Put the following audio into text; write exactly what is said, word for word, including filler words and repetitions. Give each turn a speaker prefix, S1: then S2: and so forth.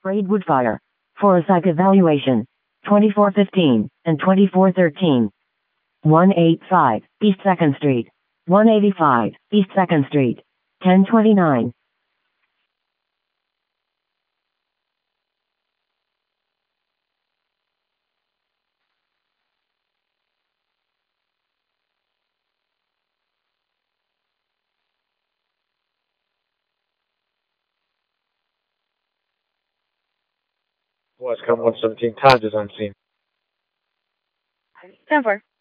S1: Braidwood Fire. For a psych evaluation. twenty-four fifteen and twenty-four thirteen. one eighty-five East second Street. one eighty-five East second Street. ten twenty-nine.
S2: Washcom one seventeen, Taj is on scene.
S3: ten four.